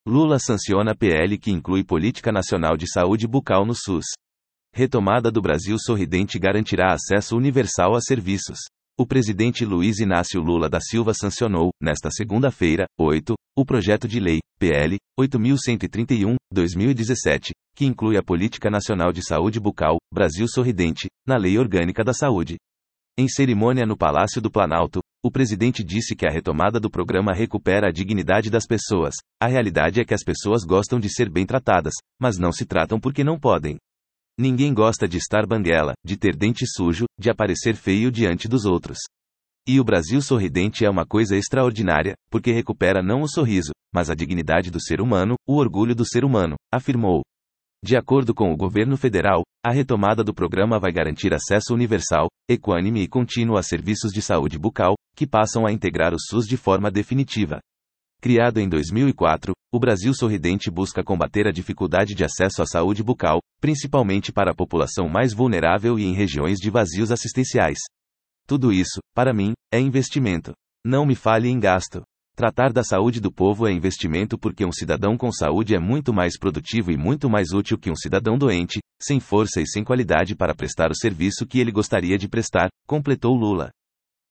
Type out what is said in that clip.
Lula sanciona PL que inclui Política Nacional de Saúde Bucal no SUS. Retomada do Brasil Sorridente garantirá acesso universal a serviços. O presidente Luiz Inácio Lula da Silva sancionou, nesta segunda-feira, 8, o projeto de lei, PL 8.131/2017, que inclui a Política Nacional de Saúde Bucal, Brasil Sorridente, na Lei Orgânica da Saúde. Em cerimônia no Palácio do Planalto, o presidente disse que a retomada do programa recupera a dignidade das pessoas. A realidade é que as pessoas gostam de ser bem tratadas, mas não se tratam porque não podem. Ninguém gosta de estar banguela, de ter dente sujo, de aparecer feio diante dos outros. E o Brasil Sorridente é uma coisa extraordinária, porque recupera não o sorriso, mas a dignidade do ser humano, o orgulho do ser humano, afirmou. De acordo com o governo federal, a retomada do programa vai garantir acesso universal, equânime e contínuo a serviços de saúde bucal, que passam a integrar o SUS de forma definitiva. Criado em 2004, o Brasil Sorridente busca combater a dificuldade de acesso à saúde bucal, principalmente para a população mais vulnerável e em regiões de vazios assistenciais. Tudo isso, para mim, é investimento. Não me fale em gasto. Tratar da saúde do povo é investimento porque um cidadão com saúde é muito mais produtivo e muito mais útil que um cidadão doente, sem força e sem qualidade para prestar o serviço que ele gostaria de prestar, completou Lula.